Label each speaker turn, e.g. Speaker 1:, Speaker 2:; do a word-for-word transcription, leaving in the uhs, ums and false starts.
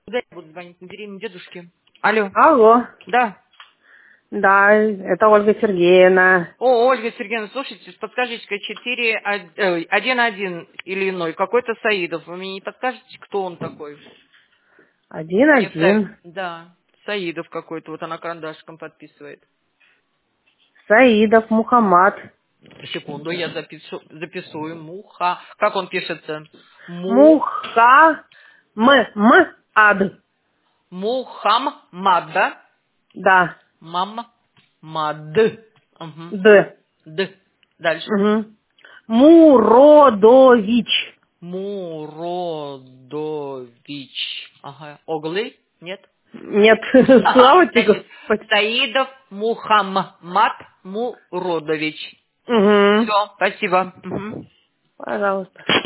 Speaker 1: Куда я буду звонить? На деревню дедушки. Алло.
Speaker 2: Алло.
Speaker 1: Да.
Speaker 2: Да, это Ольга Сергеевна.
Speaker 1: О, Ольга Сергеевна, слушайте, подскажите-ка, четыре, один один или иной, какой-то Саидов. Вы мне не подскажете, кто он такой? Нет, Са-
Speaker 2: Один-один.
Speaker 1: да, Саидов какой-то, вот она карандашиком подписывает.
Speaker 2: Саидов Мухаммад.
Speaker 1: Секунду, я запишу, записую. Муха. Как он пишется? Му...
Speaker 2: Муха. М. М. Ад.
Speaker 1: Мухаммад, да?
Speaker 2: Да.
Speaker 1: Мам. Мад. Угу.
Speaker 2: Д.
Speaker 1: Д. Дальше.
Speaker 2: Угу. Муродович.
Speaker 1: Муродович. Ага. Оглы? Нет?
Speaker 2: Нет,
Speaker 1: Ага.
Speaker 2: слава тебе,
Speaker 1: Значит,
Speaker 2: Господи.
Speaker 1: Саидов Мухаммад Муродович.
Speaker 2: Угу.
Speaker 1: Все, спасибо. Мгм.
Speaker 2: Пожалуйста.